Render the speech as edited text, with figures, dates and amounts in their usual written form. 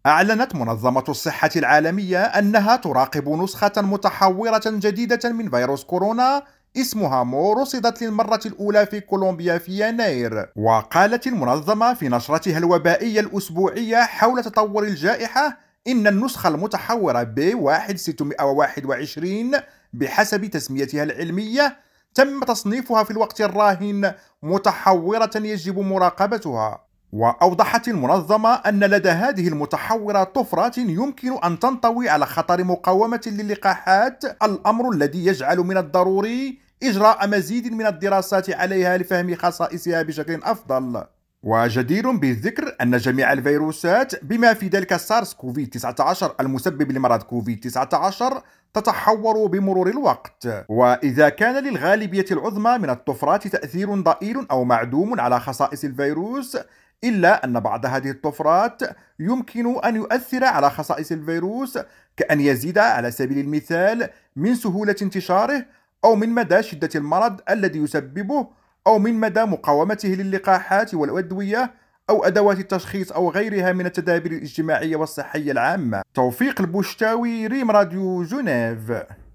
أعلنت منظمة الصحة العالمية أنها تراقب نسخة متحورة جديدة من فيروس كورونا اسمها مو، رصدت للمرة الأولى في كولومبيا في يناير. وقالت المنظمة في نشرتها الوبائية الأسبوعية حول تطور الجائحة إن النسخة المتحورة B1621 بحسب تسميتها العلمية تم تصنيفها في الوقت الراهن متحورة يجب مراقبتها. وأوضحت المنظمة أن لدى هذه المتحورة طفرات يمكن أن تنطوي على خطر مقاومة للقاحات، الأمر الذي يجعل من الضروري إجراء مزيد من الدراسات عليها لفهم خصائصها بشكل أفضل. وجدير بالذكر أن جميع الفيروسات بما في ذلك سارس كوفيد 19 المسبب لمرض كوفيد 19 تتحور بمرور الوقت، وإذا كان للغالبية العظمى من الطفرات تأثير ضئيل أو معدوم على خصائص الفيروس، إلا أن بعض هذه الطفرات يمكن أن يؤثر على خصائص الفيروس، كأن يزيد على سبيل المثال من سهولة انتشاره، أو من مدى شدة المرض الذي يسببه، أو من مدى مقاومته للقاحات والأدوية أو أدوات التشخيص أو غيرها من التدابير الاجتماعية والصحية العامة. توفيق البشتاوي، ريم راديو جنيف.